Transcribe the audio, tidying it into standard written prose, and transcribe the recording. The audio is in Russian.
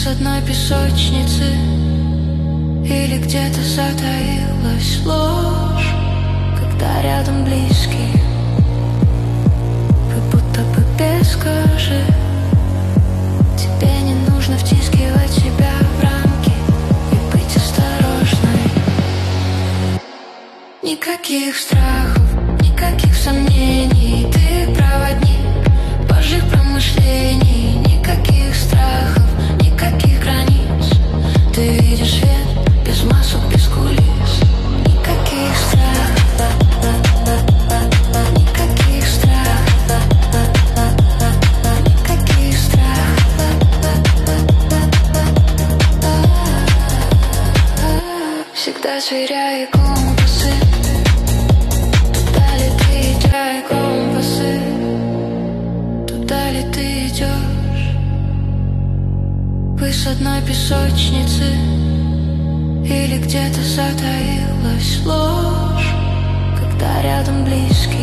с одной песочницы, или где-то затаилась ложь, когда рядом близкие, как будто бы без кожи. Тебе не нужно втискивать себя в рамки и быть осторожной. Никаких страхов, никаких сомнений, ты проводник Божьих промышлений. Никаких страхов, никаких границ, ты видишь свет без масок, без кулис. Никаких страхов, никаких страхов, никаких страхов. Всегда сверяй компасы, туда ли ты идешь, компасы, туда ли ты идешь. Вы с одной песочницы, или где-то затаилась ложь, когда рядом близкие.